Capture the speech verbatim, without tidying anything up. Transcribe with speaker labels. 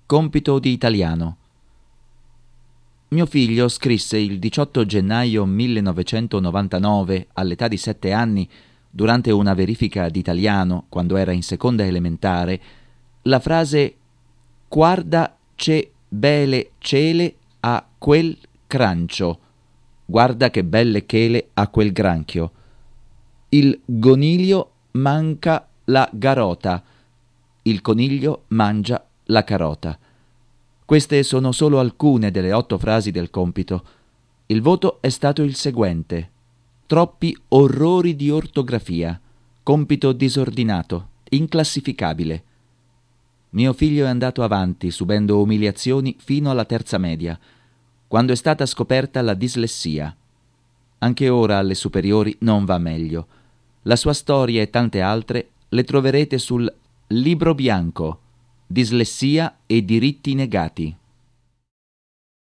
Speaker 1: Compito di italiano. Mio figlio scrisse il diciotto gennaio millenovecentonovantanove, all'età di sette anni, durante una verifica d'italiano, quando era in seconda elementare, la frase «Guarda che belle cele a quel crancio», «Guarda che belle chele a quel granchio», «Il coniglio manca la garota», «Il coniglio mangia la carota». Queste sono solo alcune delle otto frasi del compito. Il voto è stato il seguente: troppi orrori di ortografia, compito disordinato, inclassificabile. Mio figlio è andato avanti, subendo umiliazioni fino alla terza media, quando è stata scoperta la dislessia. Anche ora alle superiori non va meglio. La sua storia e tante altre le troverete sul Libro Bianco, Dislessia e diritti negati.